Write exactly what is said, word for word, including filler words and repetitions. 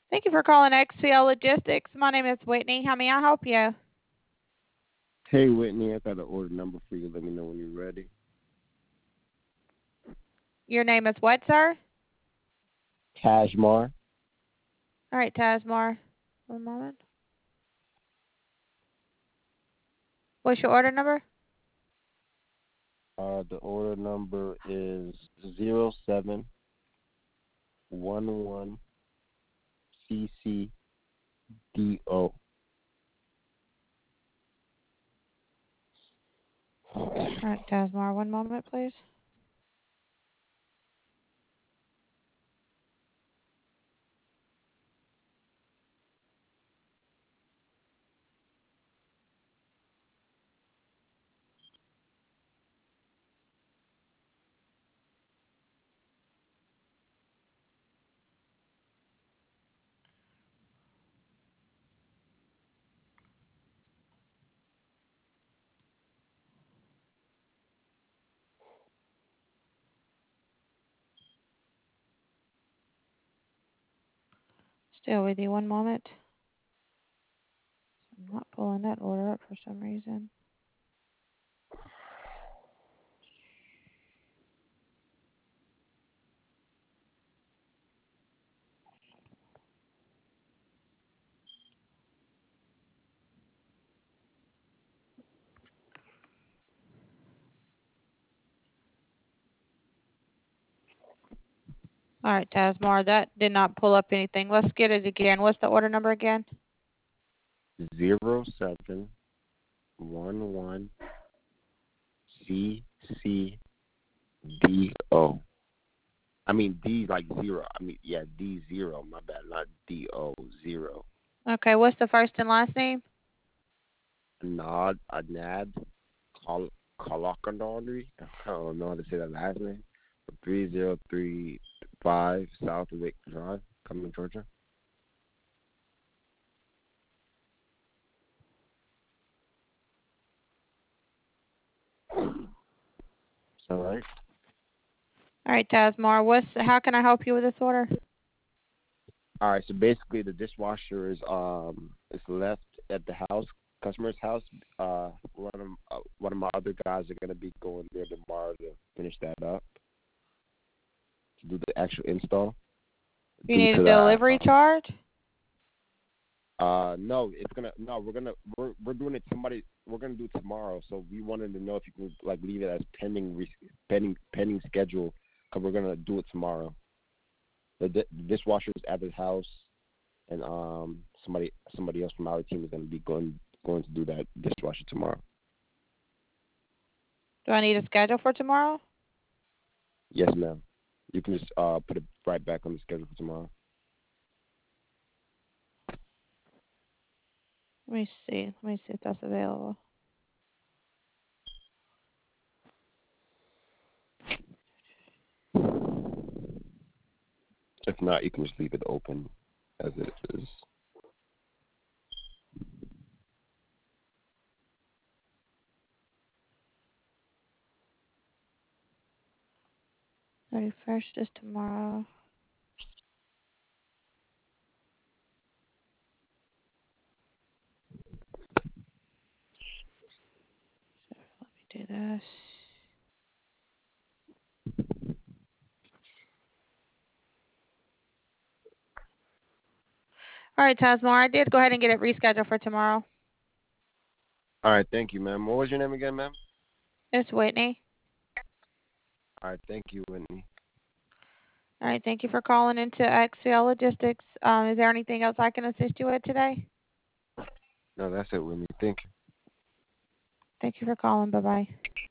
Thank you for calling X C L Logistics. My name is Whitney. How may I help you? Hey, Whitney, I got an order number for you. Let me know when you're ready. Your name is what, sir? Tajmar. All right, Tasmar. One moment. What's your order number? Uh, the order number is zero seven one one C C D O. All right, Tasmar. One moment, please. Still with you. One moment. I'm not pulling that order up for some reason. All right, Tasmar. That did not pull up anything. Let's get it again. What's the order number again? Zero seven one one C C D O. I mean D like zero. I mean yeah D zero. My bad, not D O zero. Okay, what's the first and last name? Nod Anad Kal Kalakandari. I don't know how to say that last name. Three zero three five South Wick Drive, Cumming, Georgia. Is that right? All right, Tasmar. What's how can I help you with this order? All right. So basically, the dishwasher is um is left at the house, customer's house. Uh, one of uh, one of my other guys are gonna be going there tomorrow to finish that up, to do the actual install. You Due need a to that, delivery charge? uh, no, it's gonna no, we're gonna we're we're doing it. Somebody we're gonna do it tomorrow. So we wanted to know if you can like leave it as pending re- pending pending schedule, because we're gonna do it tomorrow. The, di- the dishwasher is at his house, and um somebody somebody else from our team is going to be going going to do that dishwasher tomorrow. Do I need a schedule for tomorrow? Yes, ma'am. You can just uh put it right back on the schedule for tomorrow. Let me see. Let me see if that's available. If not, you can just leave it open as it is. thirty-first is tomorrow. Let me do this. All right, Tasmar. I did go ahead and get it rescheduled for tomorrow. All right, thank you, ma'am. What was your name again, ma'am? It's Whitney. All right, thank you, Whitney. All right, thank you for calling into X C L Logistics. Um, is there anything else I can assist you with today? No, that's it, Whitney. Thank you. Thank you for calling. Bye-bye.